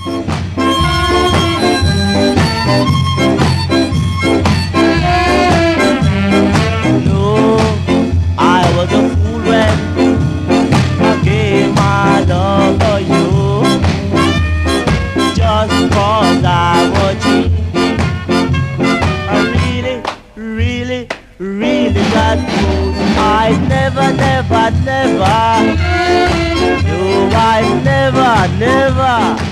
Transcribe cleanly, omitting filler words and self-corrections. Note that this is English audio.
No, I was a fool when I gave my love to you. Just cause I was cheap. I really, really, really got fooled. I never, never, never. No, I never, never.